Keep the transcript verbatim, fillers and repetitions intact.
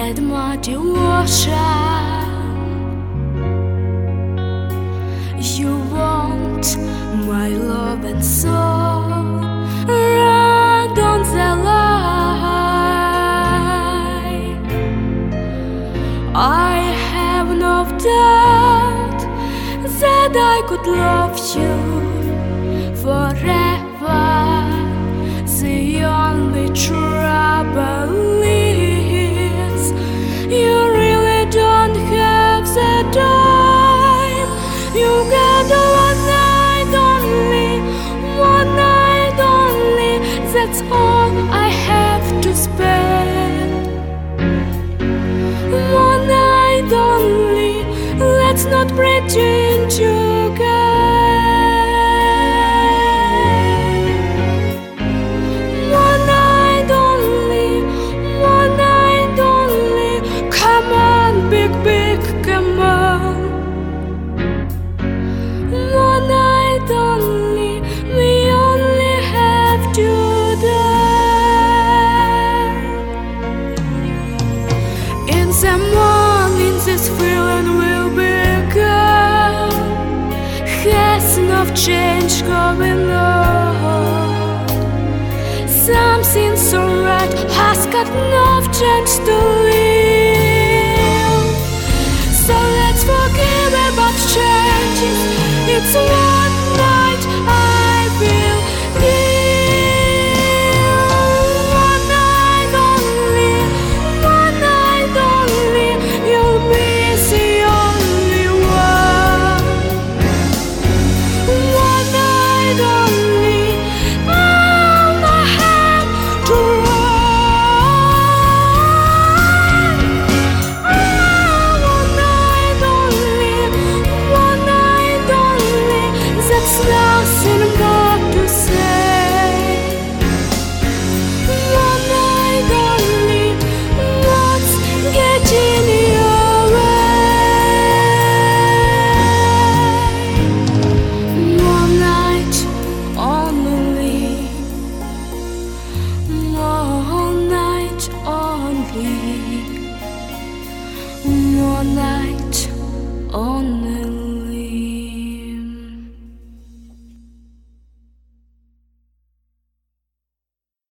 and muddy ocean. You want my love and soul, run on the line. I have no doubt that I could love you forever. The only trouble is you really don't have the time. You got one night only, one night only. That's all I have to spend. One night only. Let's not pretend to get. The morning this feeling will be gone. Has enough change going on. Something so right has got enough chance to